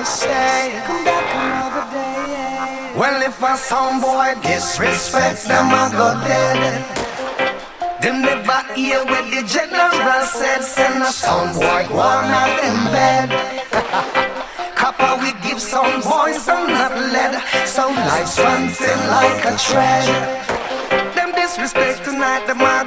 say, come back another day. Well, if a sound boy disrespect them, I go dead. Them never hear what the general said. Send a sound boy go on out in bed. Copper we give some voice and not lead. So life's something like a tread. Them disrespect tonight, them